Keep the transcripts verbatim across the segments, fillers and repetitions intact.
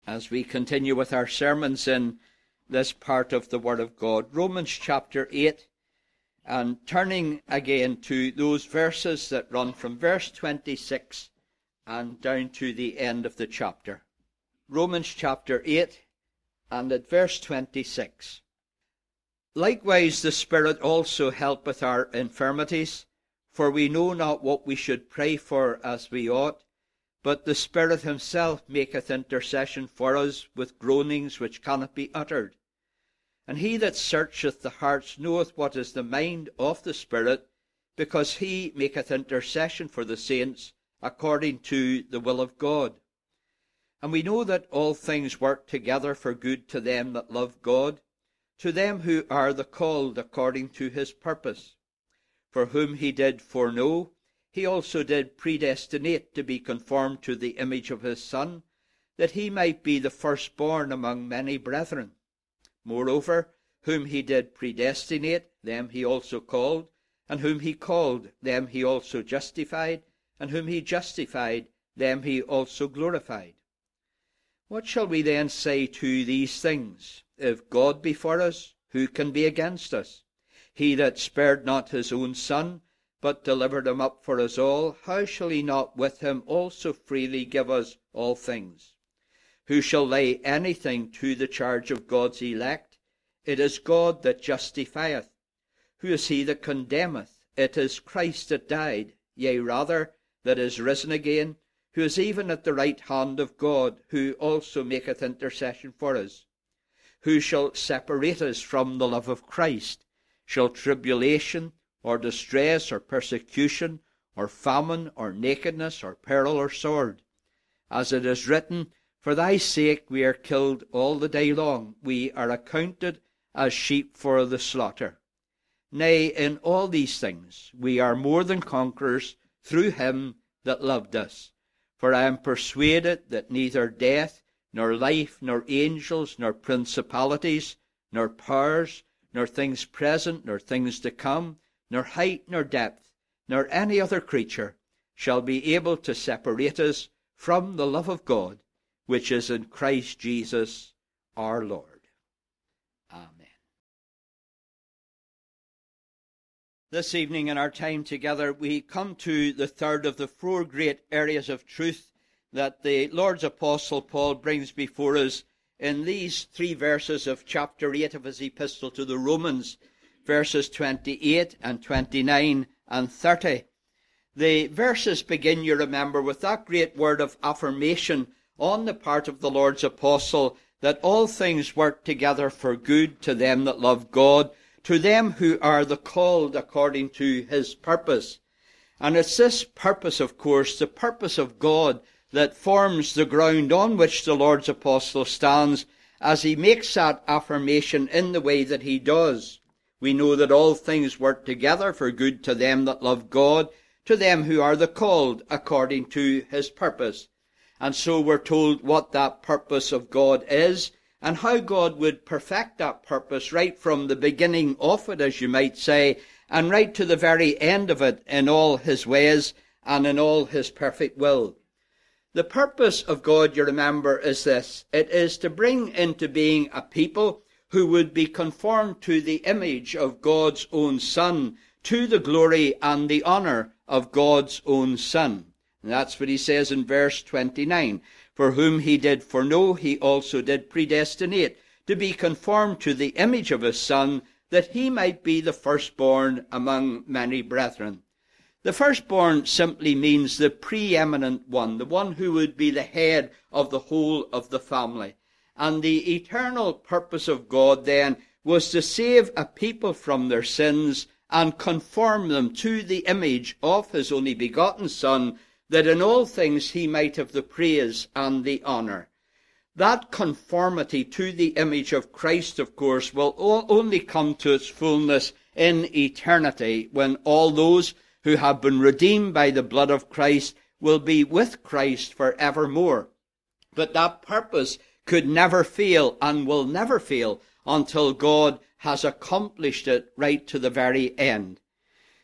as we continue with our sermons in this part of the Word of God. Romans chapter eight, and turning again to those verses that run from verse twenty-six and down to the end of the chapter. Romans chapter eight, and at verse twenty-six. Likewise the Spirit also helpeth our infirmities, for we know not what we should pray for as we ought, but the Spirit himself maketh intercession for us with groanings which cannot be uttered. And he that searcheth the hearts knoweth what is the mind of the Spirit, because he maketh intercession for the saints according to the will of God. And we know that all things work together for good to them that love God, to them who are the called according to his purpose. For whom he did foreknow, he also did predestinate to be conformed to the image of his Son, that he might be the firstborn among many brethren. Moreover, whom he did predestinate, them he also called, and whom he called, them he also justified, and whom he justified, them he also glorified. What shall we then say to these things? If God be for us, who can be against us? He that spared not his own Son, but delivered him up for us all, how shall he not with him also freely give us all things? Who shall lay anything to the charge of God's elect? It is God that justifieth. Who is he that condemneth? It is Christ that died, yea rather, that is risen again, who is even at the right hand of God, who also maketh intercession for us. Who shall separate us from the love of Christ? Shall tribulation, or distress, or persecution, or famine, or nakedness, or peril, or sword? As it is written, For thy sake we are killed all the day long, we are accounted as sheep for the slaughter. Nay, in all these things we are more than conquerors through him that loved us. For I am persuaded that neither death, nor life, nor angels, nor principalities, nor powers, nor things present, nor things to come, nor height, nor depth, nor any other creature shall be able to separate us from the love of God, which is in Christ Jesus our Lord. Amen. This evening in our time together, we come to the third of the four great areas of truth that the Lord's Apostle Paul brings before us in these three verses of chapter eight of his epistle to the Romans, verses twenty-eight and twenty-nine and thirty. The verses begin, you remember, with that great word of affirmation on the part of the Lord's apostle that all things work together for good to them that love God, to them who are the called according to his purpose. And it's this purpose, of course, the purpose of God, that forms the ground on which the Lord's apostle stands as he makes that affirmation in the way that he does. We know that all things work together for good to them that love God, to them who are the called according to his purpose. And so we're told what that purpose of God is, and how God would perfect that purpose right from the beginning of it, as you might say, and right to the very end of it in all his ways and in all his perfect will. The purpose of God, you remember, is this. It is to bring into being a people who would be conformed to the image of God's own Son, to the glory and the honour of God's own Son. And that's what he says in verse twenty-nine. For whom he did foreknow, he also did predestinate, to be conformed to the image of his Son, that he might be the firstborn among many brethren. The firstborn simply means the preeminent one, the one who would be the head of the whole of the family. And the eternal purpose of God then was to save a people from their sins and conform them to the image of his only begotten Son, that in all things he might have the praise and the honour. That conformity to the image of Christ, of course, will only come to its fullness in eternity, when all those who have been redeemed by the blood of Christ will be with Christ for evermore. But that purpose could never fail and will never fail until God has accomplished it right to the very end.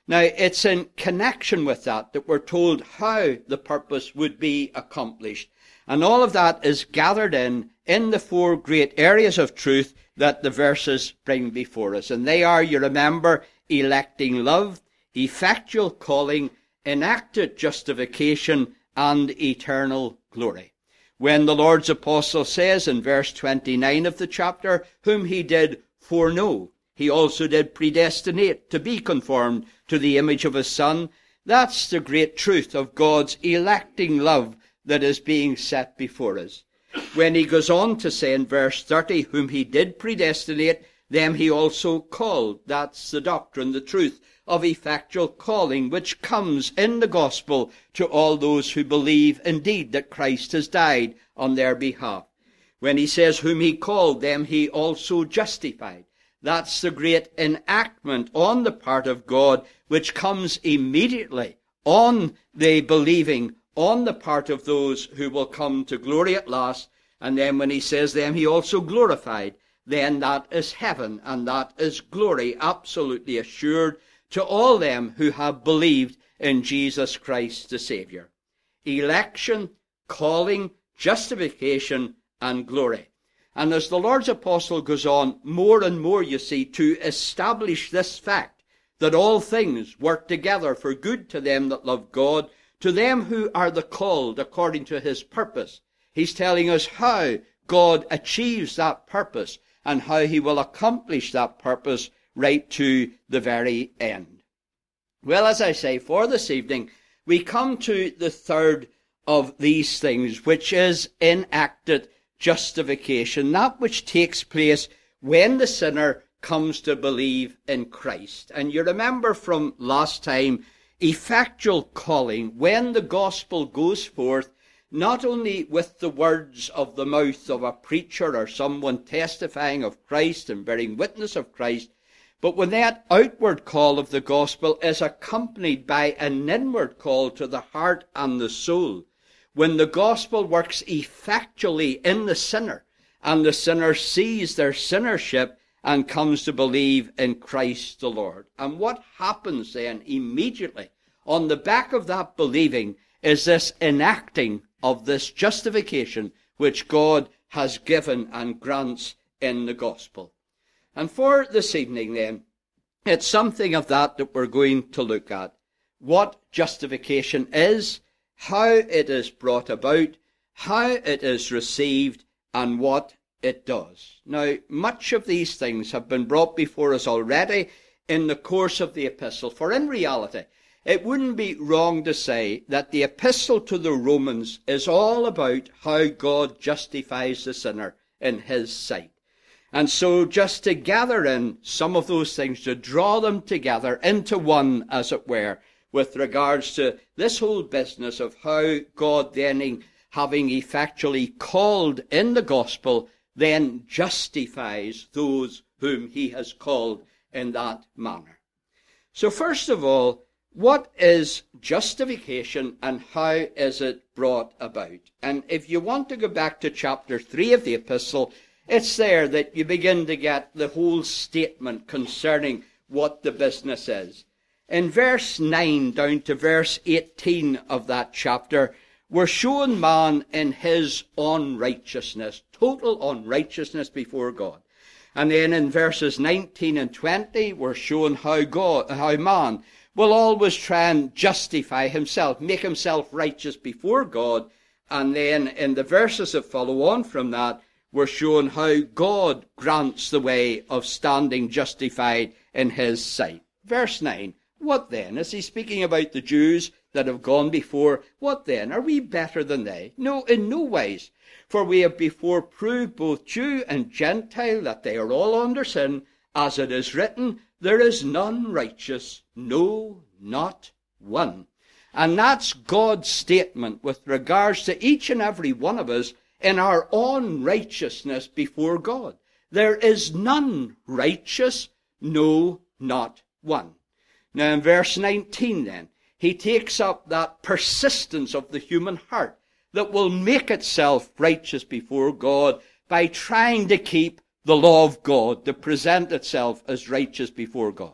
Now, it's in connection with that that we're told how the purpose would be accomplished. And all of that is gathered in, in the four great areas of truth that the verses bring before us. And they are, you remember, electing love, effectual calling, enacted justification, and eternal glory. When the Lord's apostle says in verse twenty-nine of the chapter, whom he did foreknow, he also did predestinate to be conformed to the image of his Son. That's the great truth of God's electing love that is being set before us. When he goes on to say in verse thirty, whom he did predestinate, them he also called. That's the doctrine, the truth of effectual calling, which comes in the gospel to all those who believe indeed that Christ has died on their behalf. When he says, whom he called, them he also justified. That's the great enactment on the part of God, which comes immediately on the believing, on the part of those who will come to glory at last. And then when he says them he also glorified, then that is heaven, and that is glory absolutely assured to all them who have believed in Jesus Christ the Saviour. Election, calling, justification, and glory. And as the Lord's apostle goes on, more and more, you see, to establish this fact, that all things work together for good to them that love God, to them who are the called according to his purpose. He's telling us how God achieves that purpose and how he will accomplish that purpose right to the very end. Well, as I say, for this evening, we come to the third of these things, which is enacted justification, that which takes place when the sinner comes to believe in Christ. And you remember from last time, effectual calling, when the gospel goes forth, not only with the words of the mouth of a preacher or someone testifying of Christ and bearing witness of Christ, but when that outward call of the gospel is accompanied by an inward call to the heart and the soul, when the gospel works effectually in the sinner, and the sinner sees their sinnership and comes to believe in Christ the Lord. And what happens then immediately on the back of that believing is this enacting of this justification which God has given and grants in the gospel. And for this evening then, it's something of that that we're going to look at. What justification is, how it is brought about, how it is received, and what it does. Now, much of these things have been brought before us already in the course of the epistle, for in reality, it wouldn't be wrong to say that the epistle to the Romans is all about how God justifies the sinner in his sight. And so just to gather in some of those things, to draw them together into one, as it were, with regards to this whole business of how God then, having effectually called in the gospel, then justifies those whom he has called in that manner. So first of all, what is justification and how is it brought about? And if you want to go back to chapter three of the epistle, it's there that you begin to get the whole statement concerning what the business is. In verse nine down to verse eighteen of that chapter, we're shown man in his unrighteousness, total unrighteousness before God. And then in verses nineteen and twenty, we're shown how God, how man will always try and justify himself, make himself righteous before God. And then in the verses that follow on from that, we're shown how God grants the way of standing justified in his sight. Verse nine, what then? Is he speaking about the Jews that have gone before? What then? Are we better than they? No, in no ways. For we have before proved both Jew and Gentile that they are all under sin, as it is written, there is none righteous, no, not one. And that's God's statement with regards to each and every one of us in our own righteousness before God. There is none righteous, no, not one. Now in verse nineteen then, he takes up that persistence of the human heart that will make itself righteous before God by trying to keep the law of God, to present itself as righteous before God.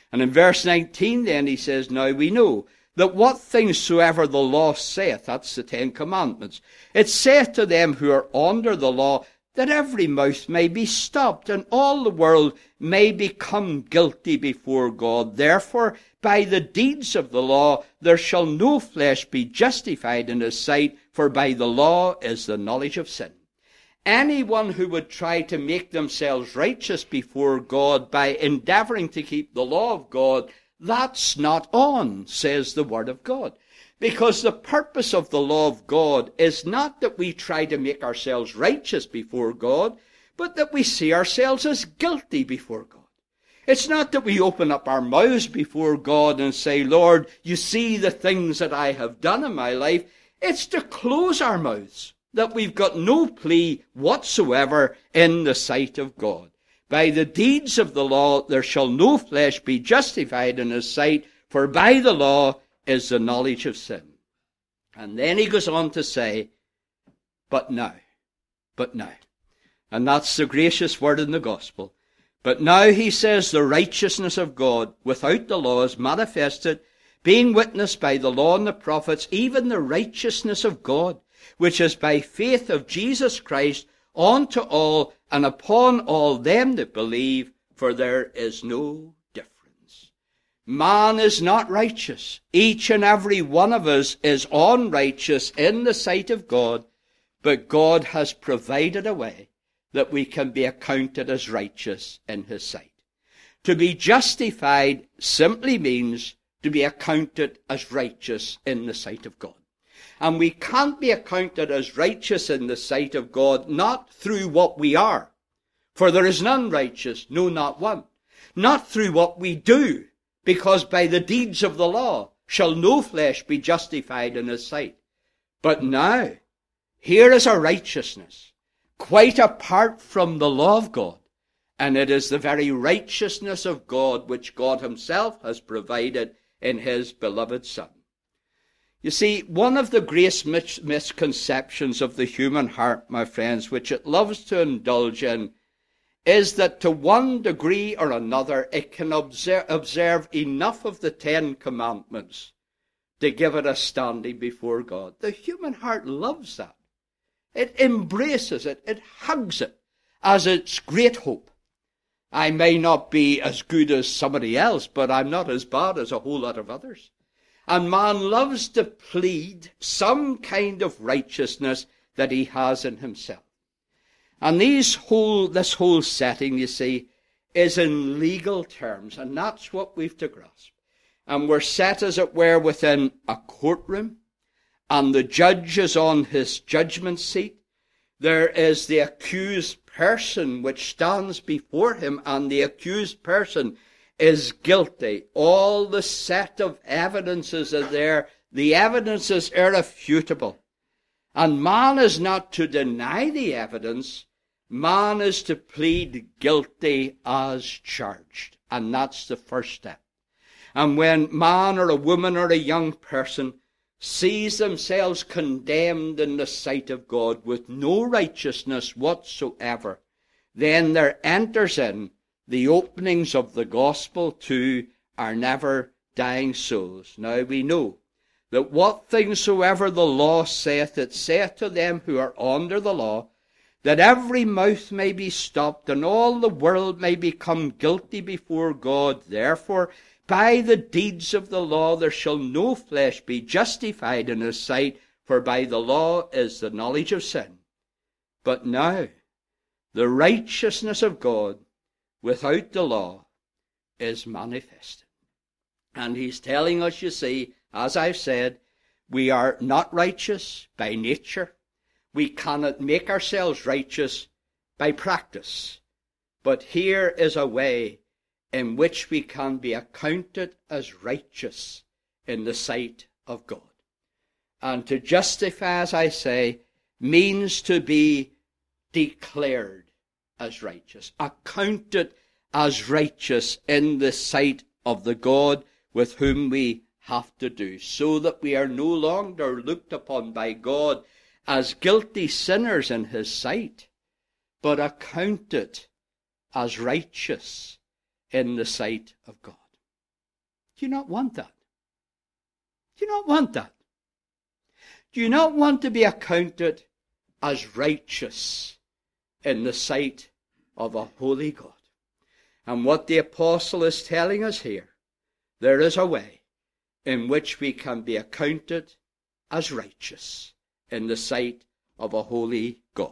And in verse nineteen then he says, now we know that what things soever the law saith, that's the Ten Commandments, it saith to them who are under the law, that every mouth may be stopped, and all the world may become guilty before God. Therefore, by the deeds of the law, there shall no flesh be justified in his sight, for by the law is the knowledge of sin. Anyone who would try to make themselves righteous before God by endeavoring to keep the law of God, that's not on, says the Word of God. Because the purpose of the law of God is not that we try to make ourselves righteous before God, but that we see ourselves as guilty before God. It's not that we open up our mouths before God and say, Lord, you see the things that I have done in my life. It's to close our mouths, that we've got no plea whatsoever in the sight of God. By the deeds of the law there shall no flesh be justified in his sight, for by the law is the knowledge of sin. And then he goes on to say, but now, but now. And that's the gracious word in the gospel. But now, he says, the righteousness of God without the law is manifested, being witnessed by the law and the prophets, even the righteousness of God, which is by faith of Jesus Christ unto all and upon all them that believe, for there is no difference. Man is not righteous. Each and every one of us is unrighteous in the sight of God, but God has provided a way that we can be accounted as righteous in his sight. To be justified simply means to be accounted as righteous in the sight of God. And we can't be accounted as righteous in the sight of God not through what we are, for there is none righteous, no, not one. Not through what we do, because by the deeds of the law shall no flesh be justified in his sight. But now, here is a righteousness, quite apart from the law of God, and it is the very righteousness of God which God himself has provided in his beloved Son. You see, one of the great mis- misconceptions of the human heart, my friends, which it loves to indulge in, is that to one degree or another it can observe, observe enough of the Ten Commandments to give it a standing before God. The human heart loves that. It embraces it. It hugs it as its great hope. I may not be as good as somebody else, but I'm not as bad as a whole lot of others. And man loves to plead some kind of righteousness that he has in himself. And these whole, this whole setting, you see, is in legal terms, and that's what we've to grasp. And we're set, as it were, within a courtroom, and the judge is on his judgment seat. There is the accused person which stands before him, and the accused person is guilty. All the set of evidences are there. The evidence is irrefutable. And man is not to deny the evidence. Man is to plead guilty as charged. And that's the first step. And when man or a woman or a young person sees themselves condemned in the sight of God with no righteousness whatsoever, then there enters in the openings of the gospel to our never dying souls. Now we know that what things soever the law saith, it saith to them who are under the law, that every mouth may be stopped, and all the world may become guilty before God. Therefore, by the deeds of the law there shall no flesh be justified in his sight, for by the law is the knowledge of sin. But now, the righteousness of God without the law is manifested. And he's telling us, you see, as I've said, we are not righteous by nature. We cannot make ourselves righteous by practice. But here is a way in which we can be accounted as righteous in the sight of God. And to justify, as I say, means to be declared as righteous, accounted as righteous in the sight of the God with whom we have to do, so that we are no longer looked upon by God as guilty sinners in his sight, but accounted as righteous in the sight of God. Do you not want that? Do you not want that? Do you not want to be accounted as righteous in the sight of a holy God? And what the apostle is telling us here, there is a way in which we can be accounted as righteous in the sight of a holy God.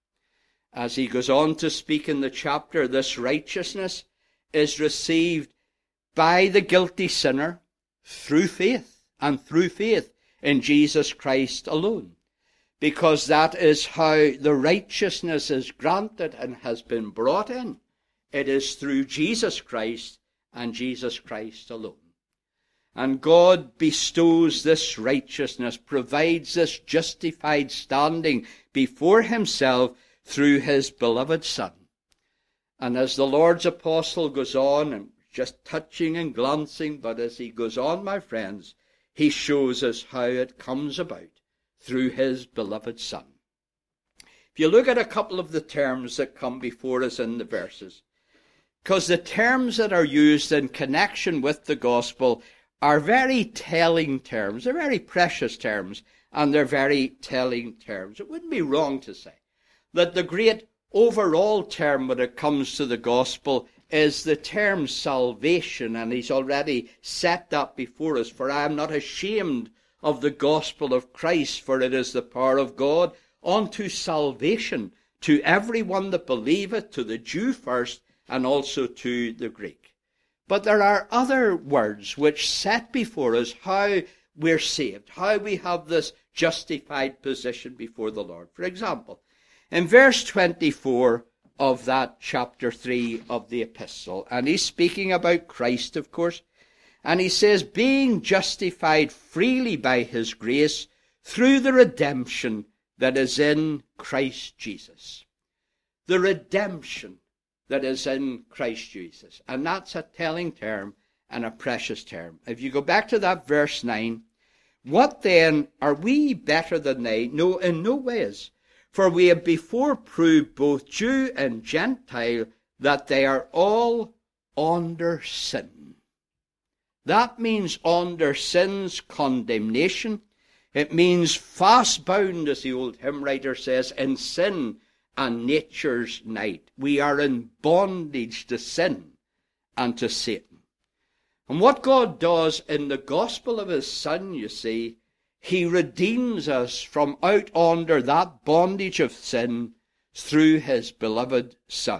As he goes on to speak in the chapter, this righteousness is received by the guilty sinner through faith, and through faith in Jesus Christ alone. Because that is how the righteousness is granted and has been brought in. It is through Jesus Christ and Jesus Christ alone. And God bestows this righteousness, provides this justified standing before himself through his beloved Son. And as the Lord's apostle goes on, and just touching and glancing, but as he goes on, my friends, he shows us how it comes about through his beloved Son. If you look at a couple of the terms that come before us in the verses, because the terms that are used in connection with the gospel are very telling terms. They're very precious terms, and they're very telling terms. It wouldn't be wrong to say that the great overall term when it comes to the gospel is the term salvation, and he's already set that before us. For I am not ashamed of the gospel of Christ, for it is the power of God unto salvation to everyone that believeth, to the Jew first, and also to the Greek. But there are other words which set before us how we're saved, how we have this justified position before the Lord. For example, in verse twenty-four of that chapter three of the epistle, and he's speaking about Christ, of course, and he says, being justified freely by his grace through the redemption that is in Christ Jesus. The redemption that is in Christ Jesus. And that's a telling term and a precious term. If you go back to that verse nine, what then, are we better than they? No, in no ways. For we have before proved both Jew and Gentile that they are all under sin. That means under sin's condemnation. It means fast bound, as the old hymn writer says, in sin and nature's night. We are in bondage to sin and to Satan. And what God does in the gospel of his Son, you see, he redeems us from out under that bondage of sin through his beloved Son.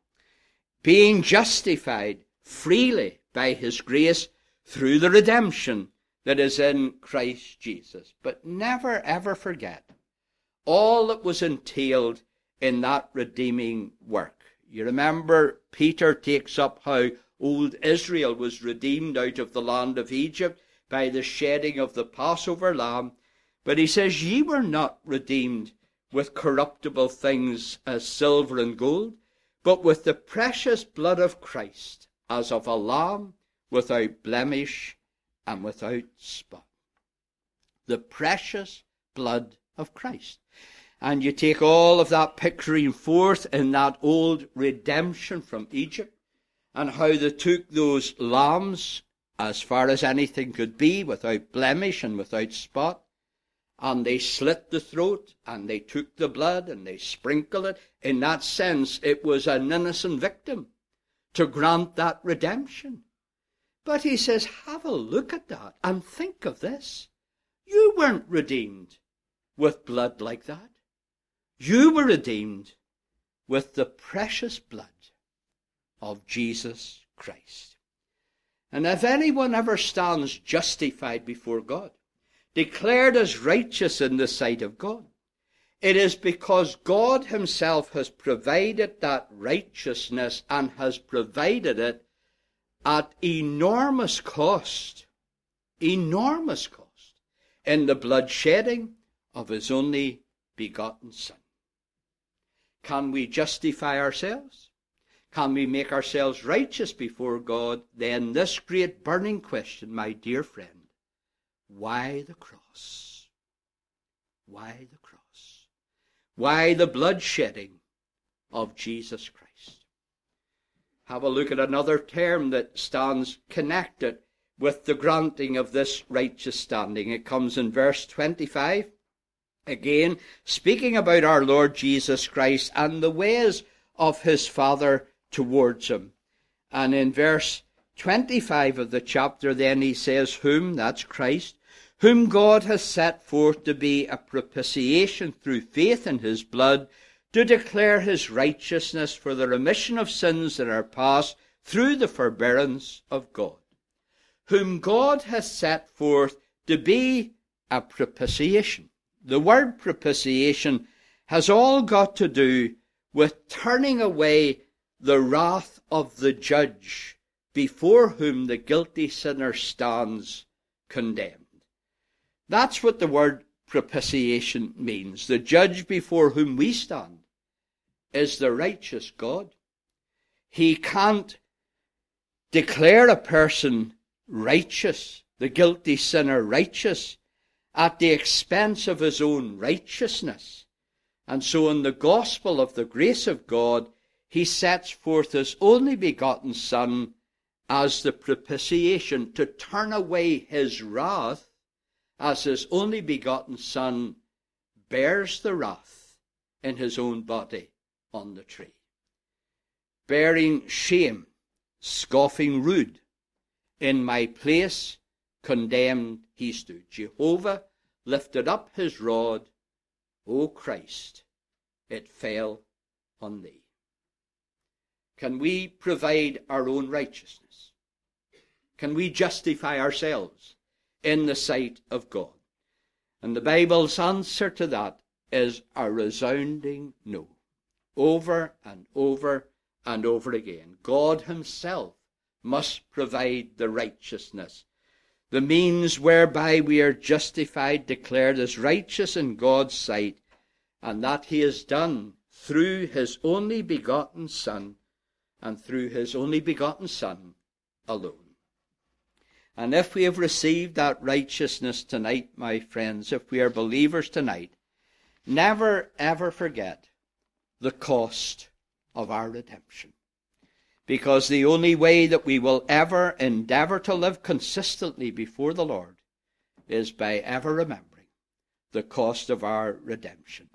Being justified freely by his grace through the redemption that is in Christ Jesus. But never ever forget all that was entailed in that redeeming work. You remember Peter takes up how old Israel was redeemed out of the land of Egypt by the shedding of the Passover lamb. But he says, ye were not redeemed with corruptible things as silver and gold, but with the precious blood of Christ, as of a lamb without blemish and without spot. The precious blood of Christ. And you take all of that picturing forth in that old redemption from Egypt, and how they took those lambs as far as anything could be, without blemish and without spot, and they slit the throat, and they took the blood, and they sprinkled it. In that sense, it was an innocent victim to grant that redemption. But he says, have a look at that, and think of this. You weren't redeemed with blood like that. You were redeemed with the precious blood of Jesus Christ. And if anyone ever stands justified before God, declared as righteous in the sight of God, it is because God himself has provided that righteousness, and has provided it at enormous cost, enormous cost, in the blood shedding of his only begotten Son. Can we justify ourselves? Can we make ourselves righteous before God? Then this great burning question, my dear friend, why the cross? Why the cross? Why the blood shedding of Jesus Christ? Have a look at another term that stands connected with the granting of this righteous standing. It comes in verse twenty-five, again speaking about our Lord Jesus Christ and the ways of his Father towards him. And in verse twenty-five of the chapter then he says, whom, that's Christ, whom God has set forth to be a propitiation through faith in his blood, to declare his righteousness for the remission of sins that are past through the forbearance of God. Whom God has set forth to be a propitiation. The word propitiation has all got to do with turning away the wrath of the judge before whom the guilty sinner stands condemned. That's what the word propitiation means. The judge before whom we stand is the righteous God. He can't declare a person righteous, the guilty sinner righteous, at the expense of his own righteousness. And so in the gospel of the grace of God, he sets forth his only begotten Son as the propitiation to turn away his wrath, as his only begotten Son bears the wrath in his own body on the tree. Bearing shame, scoffing rude, in my place condemned he stood. Jehovah lifted up his rod, O Christ, it fell on thee. Can we provide our own righteousness? Can we justify ourselves in the sight of God? And the Bible's answer to that is a resounding no. Over and over and over again. God himself must provide the righteousness, the means whereby we are justified, declared as righteous in God's sight, and that he has done through his only begotten Son, and through his only begotten Son alone. And if we have received that righteousness tonight, my friends, if we are believers tonight, never ever forget the cost of our redemption. Because the only way that we will ever endeavor to live consistently before the Lord is by ever remembering the cost of our redemption.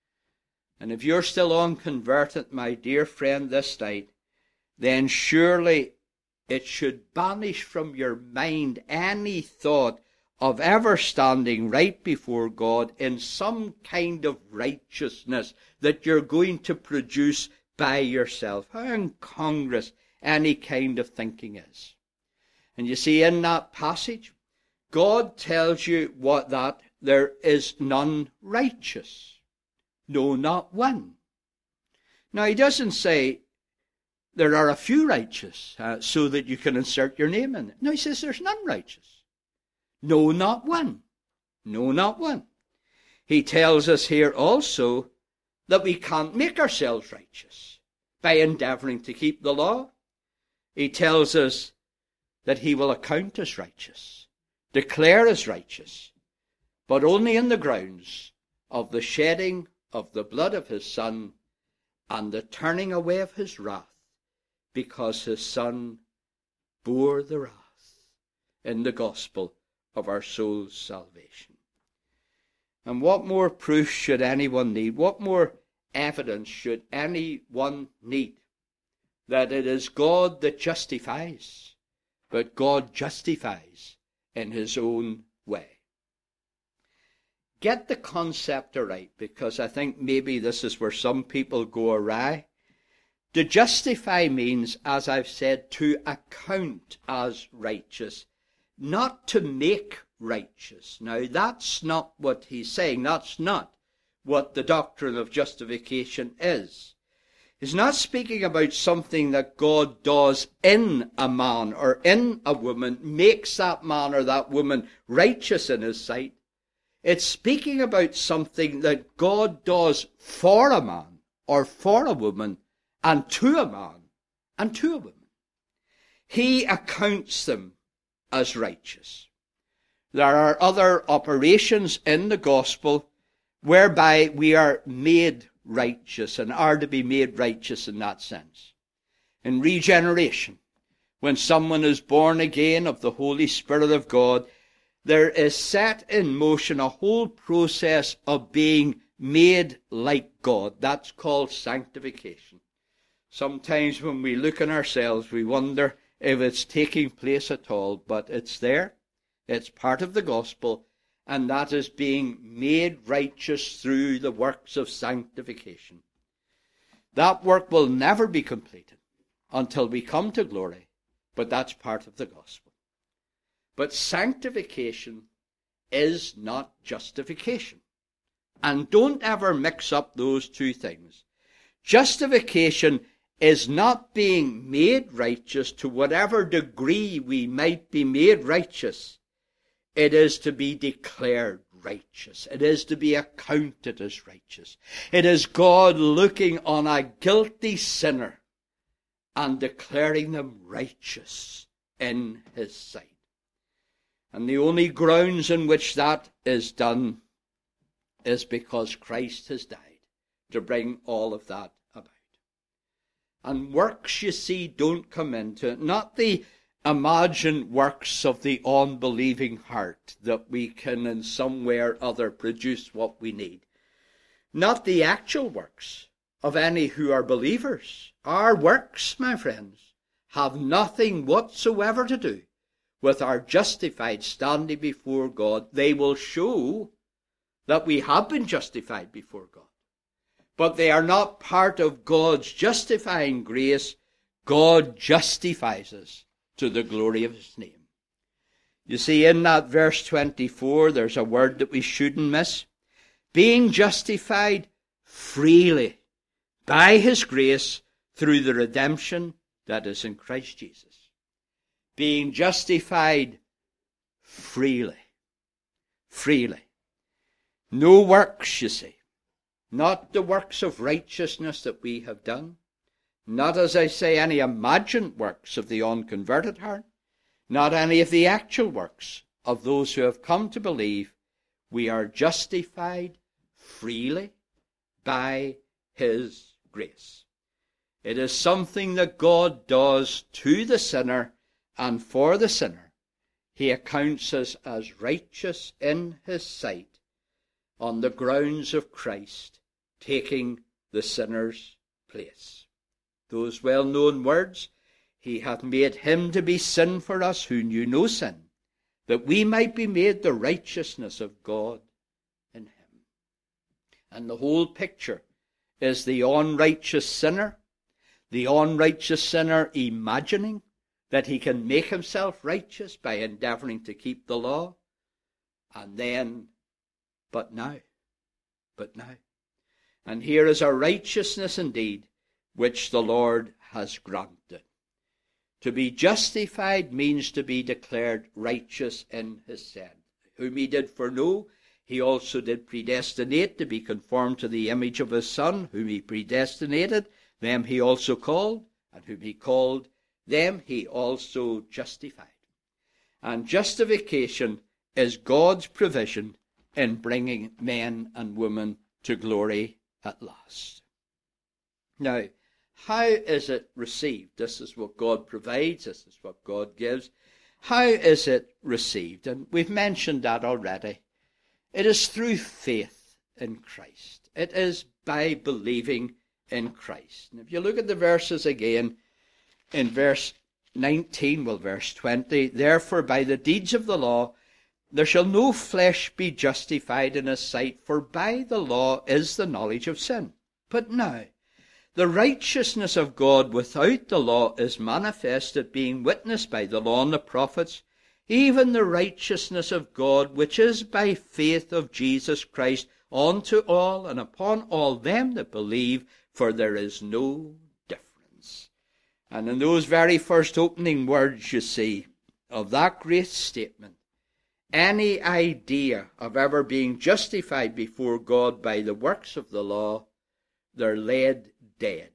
And if you're still unconverted, my dear friend, this night, then surely it should banish from your mind any thought of ever standing right before God in some kind of righteousness that you're going to produce by yourself. How incongruous any kind of thinking is. And you see, in that passage, God tells you what that there is none righteous. No, not one. Now, he doesn't say there are a few righteous uh, so that you can insert your name in it. No, he says there's none righteous. No, not one. No, not one. He tells us here also that we can't make ourselves righteous by endeavoring to keep the law. He tells us that he will account us righteous, declare us righteous, but only in the grounds of the shedding of the blood of his Son and the turning away of his wrath, because his Son bore the wrath in the gospel of our soul's salvation. And what more proof should anyone need? What more evidence should anyone need that it is God that justifies, but God justifies in his own way? Get the concept right, because I think maybe this is where some people go awry. To justify means, as I've said, to account as righteous, not to make righteous. Now, that's not what he's saying. That's not what the doctrine of justification is. He's not speaking about something that God does in a man or in a woman, makes that man or that woman righteous in his sight. It's speaking about something that God does for a man or for a woman, and to a man and to a woman. He accounts them as righteous. There are other operations in the gospel whereby we are made righteous and are to be made righteous in that sense. In regeneration, when someone is born again of the Holy Spirit of God, there is set in motion a whole process of being made like God. That's called sanctification. Sometimes when we look in ourselves, we wonder if it's taking place at all, but it's there. It's part of the gospel, and that is being made righteous through the works of sanctification. That work will never be completed until we come to glory, but that's part of the gospel. But sanctification is not justification. And don't ever mix up those two things. Justification is not being made righteous to whatever degree we might be made righteous. It is to be declared righteous. It is to be accounted as righteous. It is God looking on a guilty sinner and declaring them righteous in his sight. And the only grounds in which that is done is because Christ has died to bring all of that about. And works, you see, don't come into it. Not the imagined works of the unbelieving heart that we can in some way or other produce what we need. Not the actual works of any who are believers. Our works, my friends, have nothing whatsoever to do with our justified standing before God. They will show that we have been justified before God. But they are not part of God's justifying grace. God justifies us to the glory of his name. You see, in that verse twenty-four, there's a word that we shouldn't miss. Being justified freely by his grace through the redemption that is in Christ Jesus. Being justified freely. Freely. No works, you see. Not the works of righteousness that we have done. Not, as I say, any imagined works of the unconverted heart. Not any of the actual works of those who have come to believe. We are justified freely by his grace. It is something that God does to the sinner, and for the sinner, he accounts us as righteous in his sight on the grounds of Christ taking the sinner's place. Those well-known words, he hath made him to be sin for us who knew no sin, that we might be made the righteousness of God in him. And the whole picture is the unrighteous sinner, the unrighteous sinner imagining that he can make himself righteous by endeavoring to keep the law, and then, but now, but now. And here is a righteousness indeed, which the Lord has granted. To be justified means to be declared righteous in his sight. Whom he did foreknow, he also did predestinate to be conformed to the image of his Son. Whom he predestinated, them he also called, and whom he called, them he also justified. And justification is God's provision in bringing men and women to glory at last. Now, how is it received? This is what God provides. This is what God gives. How is it received? And we've mentioned that already. It is through faith in Christ. It is by believing in Christ. And if you look at the verses again, in verse nineteen, well, verse twenty, therefore by the deeds of the law there shall no flesh be justified in his sight, for by the law is the knowledge of sin. But now, the righteousness of God without the law is manifested, being witnessed by the law and the prophets, even the righteousness of God, which is by faith of Jesus Christ, unto all and upon all them that believe, for there is no difference. And in those very first opening words, you see, of that great statement, any idea of ever being justified before God by the works of the law, they're laid dead.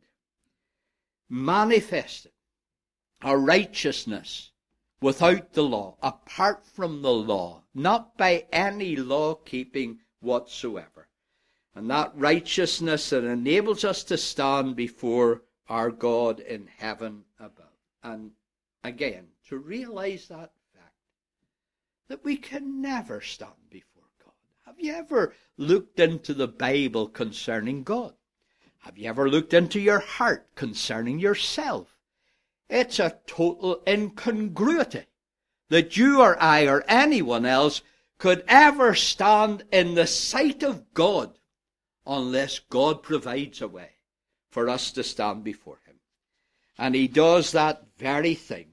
Manifested a righteousness without the law, apart from the law, not by any law-keeping whatsoever. And that righteousness that enables us to stand before our God in heaven above. And again to realize that fact, that we can never stand before God. Have you ever looked into the Bible concerning God? Have you ever looked into your heart concerning yourself? It's a total incongruity that you or I or anyone else could ever stand in the sight of God unless God provides a way for us to stand before him. And he does that very thing.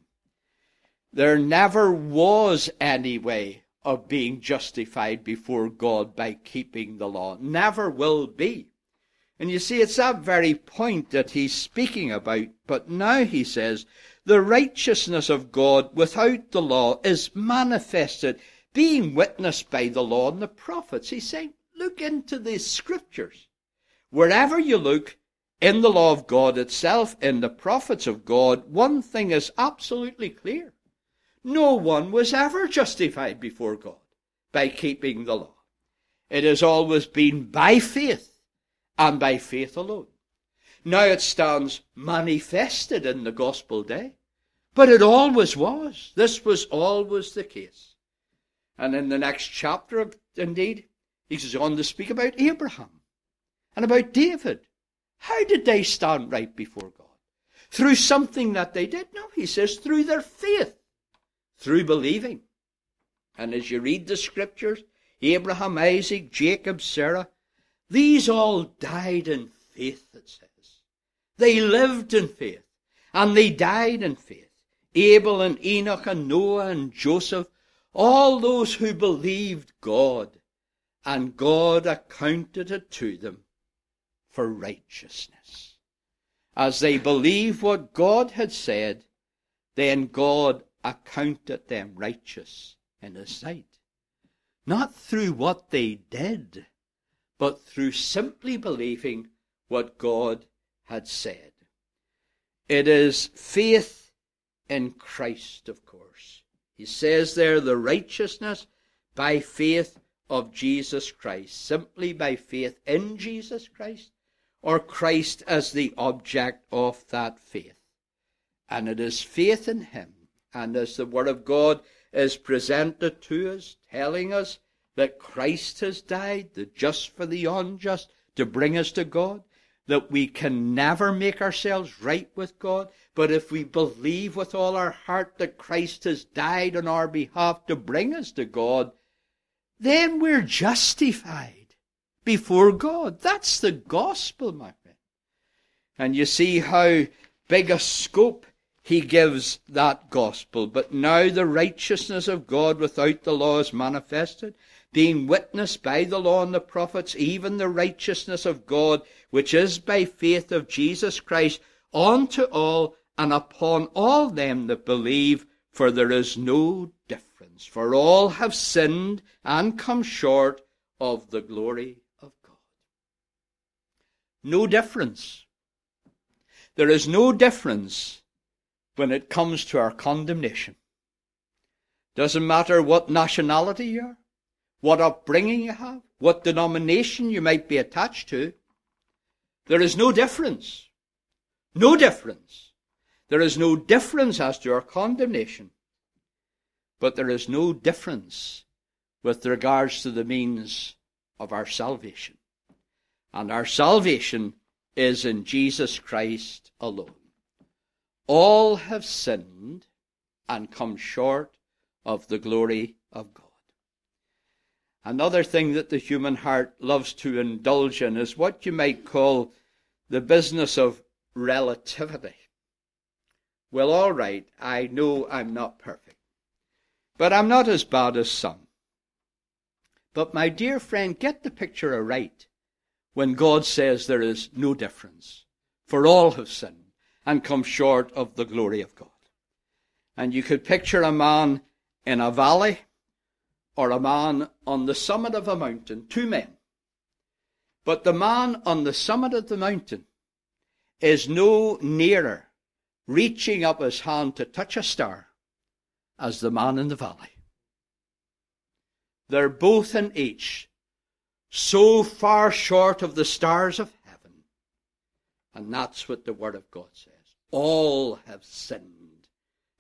There never was any way of being justified before God by keeping the law. Never will be. And you see, it's that very point that he's speaking about. But now he says, the righteousness of God without the law is manifested, being witnessed by the law and the prophets. He's saying, look into the scriptures. Wherever you look, in the law of God itself, in the prophets of God, one thing is absolutely clear. No one was ever justified before God by keeping the law. It has always been by faith, and by faith alone. Now it stands manifested in the gospel day, but it always was. This was always the case. And in the next chapter, indeed, he goes on to speak about Abraham and about David. How did they stand right before God? Through something that they did? No, he says through their faith, through believing. And as you read the scriptures, Abraham, Isaac, Jacob, Sarah, these all died in faith, it says. They lived in faith, and they died in faith. Abel and Enoch and Noah and Joseph, all those who believed God, and God accounted it to them for righteousness. As they believed what God had said, then God accounted them righteous in his sight. Not through what they did, but through simply believing what God had said. It is faith in Christ, of course. He says there, the righteousness by faith of Jesus Christ, simply by faith in Jesus Christ, or Christ as the object of that faith. And it is faith in him, and as the Word of God is presented to us, telling us that Christ has died, the just for the unjust, to bring us to God, that we can never make ourselves right with God, but if we believe with all our heart that Christ has died on our behalf to bring us to God, then we're justified before God. That's the gospel, my friend. And you see how big a scope he gives that gospel. But now the righteousness of God without the law is manifested, being witnessed by the law and the prophets, even the righteousness of God, which is by faith of Jesus Christ, unto all and upon all them that believe, for there is no difference. For all have sinned and come short of the glory of God. No difference. There is no difference when it comes to our condemnation. Doesn't matter what nationality you are, what upbringing you have, what denomination you might be attached to. There is no difference. No difference. There is no difference as to our condemnation. But there is no difference with regards to the means of our salvation. And our salvation is in Jesus Christ alone. All have sinned and come short of the glory of God. Another thing that the human heart loves to indulge in is what you might call the business of relativity. Well, all right, I know I'm not perfect, but I'm not as bad as some. But my dear friend, get the picture right when God says there is no difference, for all have sinned and come short of the glory of God. And you could picture a man in a valley or a man on the summit of a mountain, two men. But the man on the summit of the mountain is no nearer reaching up his hand to touch a star as the man in the valley. They're both in each so far short of the stars of heaven. And that's what the Word of God says. All have sinned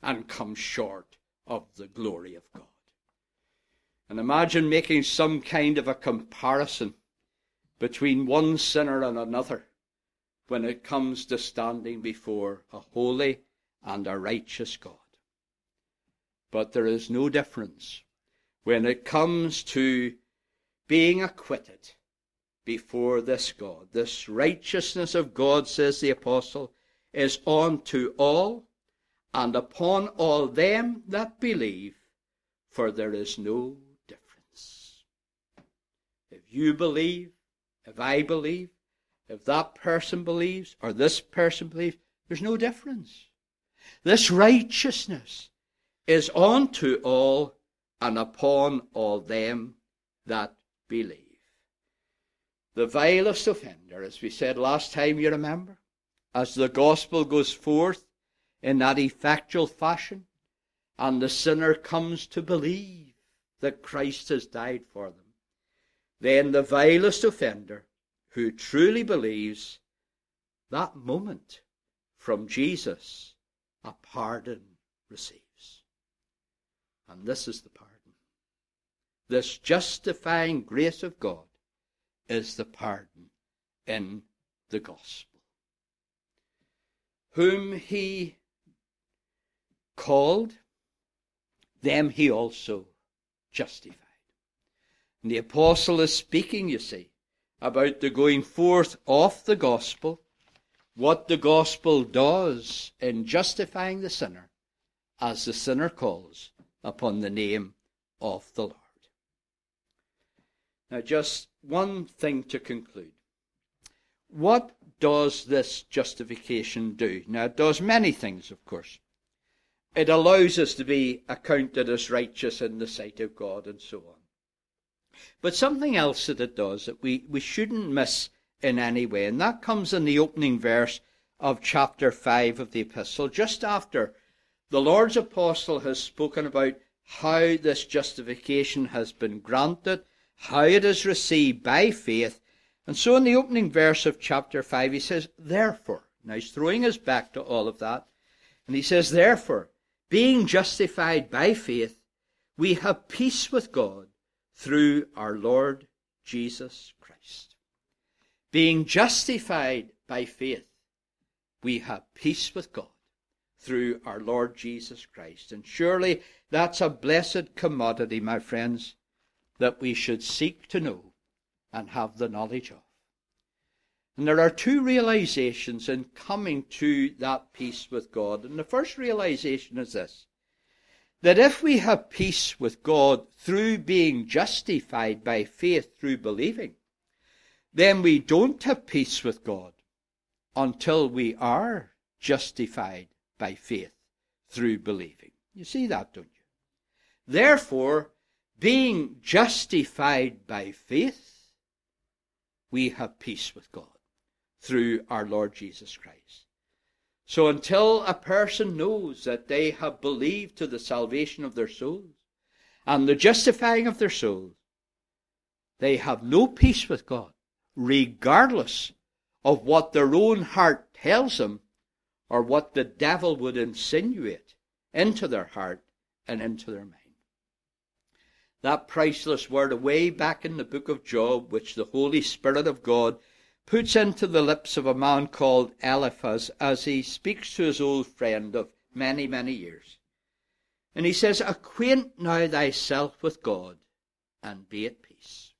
and come short of the glory of God. And imagine making some kind of a comparison between one sinner and another when it comes to standing before a holy and a righteous God. But there is no difference when it comes to being acquitted before this God. This righteousness of God, says the apostle, is unto all and upon all them that believe, for there is no difference. If you believe, if I believe, if that person believes, or this person believes, there's no difference. This righteousness is unto all and upon all them that believe. The vilest offender, as we said last time, you remember, as the gospel goes forth in that effectual fashion, and the sinner comes to believe that Christ has died for them, then the vilest offender who truly believes, that moment from Jesus, a pardon receives. And this is the pardon. This justifying grace of God is the pardon in the gospel. Whom he called, them he also justified. And the apostle is speaking, you see, about the going forth of the gospel, what the gospel does in justifying the sinner, as the sinner calls upon the name of the Lord. Now, just one thing to conclude. What does this justification do? Now, it does many things, of course. It allows us to be accounted as righteous in the sight of God and so on. But something else that it does that we, we shouldn't miss in any way, and that comes in the opening verse of chapter five of the epistle, just after the Lord's apostle has spoken about how this justification has been granted, how it is received by faith. And so in the opening verse of chapter five, he says, therefore. Now he's throwing us back to all of that. And he says, therefore, being justified by faith, we have peace with God through our Lord Jesus Christ. Being justified by faith, we have peace with God through our Lord Jesus Christ. And surely that's a blessed commodity, my friends, that we should seek to know and have the knowledge of. And there are two realizations in coming to that peace with God. And the first realization is this, that if we have peace with God through being justified by faith through believing, then we don't have peace with God until we are justified by faith through believing. You see that, don't you? Therefore, being justified by faith, we have peace with God through our Lord Jesus Christ. So until a person knows that they have believed to the salvation of their souls and the justifying of their souls, they have no peace with God, regardless of what their own heart tells them or what the devil would insinuate into their heart and into their mind. That priceless word away back in the book of Job, which the Holy Spirit of God puts into the lips of a man called Eliphaz as he speaks to his old friend of many, many years. And he says, acquaint now thyself with God, and be at peace.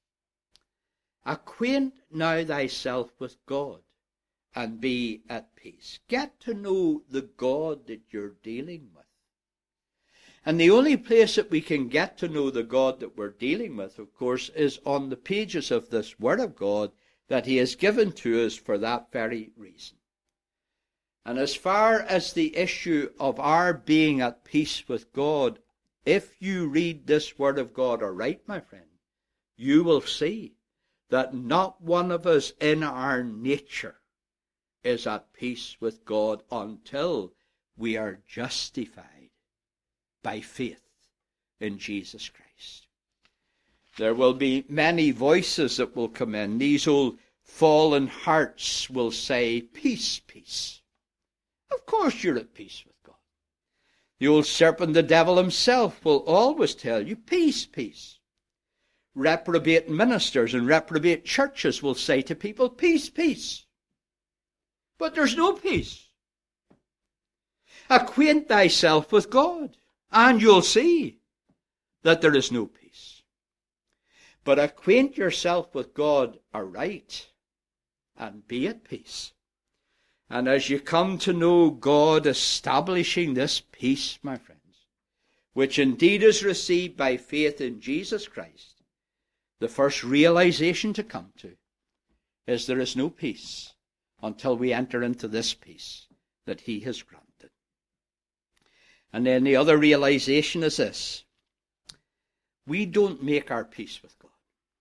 Acquaint now thyself with God, and be at peace. Get to know the God that you're dealing with. And the only place that we can get to know the God that we're dealing with, of course, is on the pages of this Word of God that he has given to us for that very reason. And as far as the issue of our being at peace with God, if you read this Word of God aright, my friend, you will see that not one of us in our nature is at peace with God until we are justified by faith in Jesus Christ. There will be many voices that will come in. These old fallen hearts will say, peace, peace. Of course you're at peace with God. The old serpent, the devil himself, will always tell you, peace, peace. Reprobate ministers and reprobate churches will say to people, peace, peace. But there's no peace. Acquaint thyself with God, and you'll see that there is no peace. But acquaint yourself with God aright, and be at peace. And as you come to know God establishing this peace, my friends, which indeed is received by faith in Jesus Christ, the first realization to come to is there is no peace until we enter into this peace that he has granted. And then the other realization is this: we don't make our peace with God.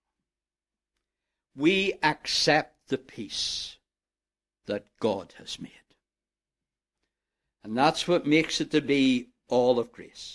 We accept the peace that God has made. And that's what makes it to be all of grace.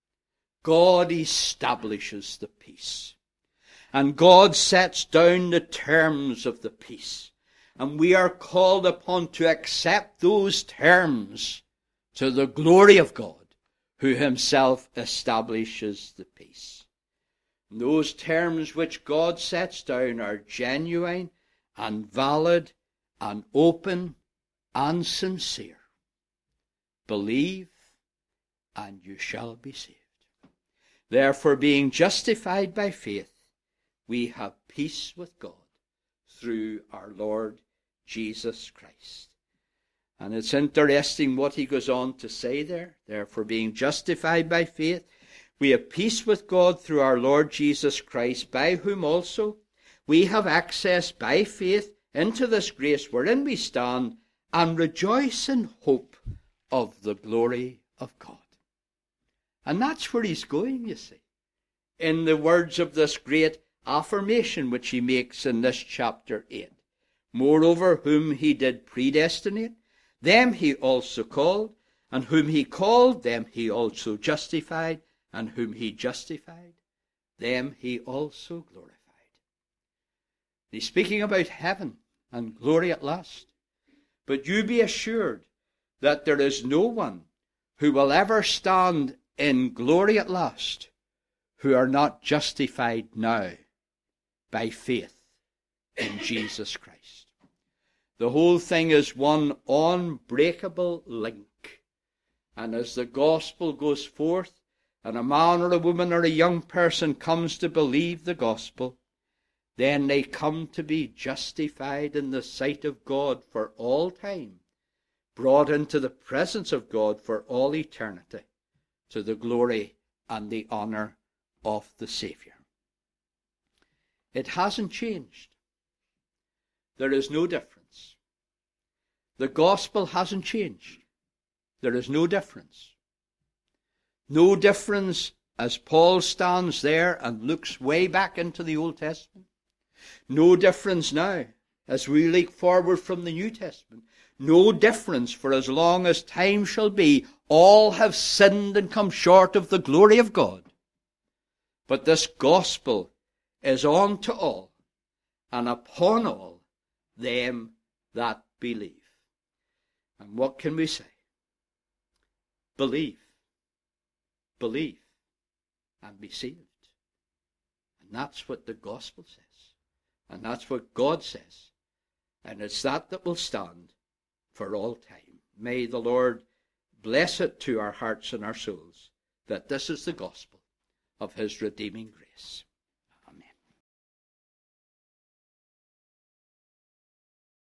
God establishes the peace. And God sets down the terms of the peace. And we are called upon to accept those terms to the glory of God, who himself establishes the peace. And those terms which God sets down are genuine and valid and open and sincere. Believe, and you shall be saved. Therefore, being justified by faith, we have peace with God through our Lord Jesus Christ. And it's interesting what he goes on to say there. Therefore, being justified by faith, we have peace with God through our Lord Jesus Christ, by whom also we have access by faith into this grace wherein we stand, and rejoice in hope of the glory of God. And that's where he's going, you see, in the words of this great affirmation which he makes in this chapter eight. Moreover, whom he did predestinate, them he also called, and whom he called, them he also justified, and whom he justified, them he also glorified. He's speaking about heaven and glory at last. But you be assured that there is no one who will ever stand in glory at last who are not justified now by faith in Jesus Christ. The whole thing is one unbreakable link. And as the gospel goes forth, and a man or a woman or a young person comes to believe the gospel, then they come to be justified in the sight of God for all time, brought into the presence of God for all eternity, to the glory and the honor of the Savior. It hasn't changed. There is no difference. The gospel hasn't changed. There is no difference. No difference as Paul stands there and looks way back into the Old Testament. No difference now as we look forward from the New Testament. No difference, for as long as time shall be, all have sinned and come short of the glory of God. But this gospel is on to all, and upon all them that believe. And what can we say? Believe. Believe and be saved. And that's what the gospel says. And that's what God says. And it's that that will stand for all time. May the Lord bless it to our hearts and our souls that this is the gospel of his redeeming grace.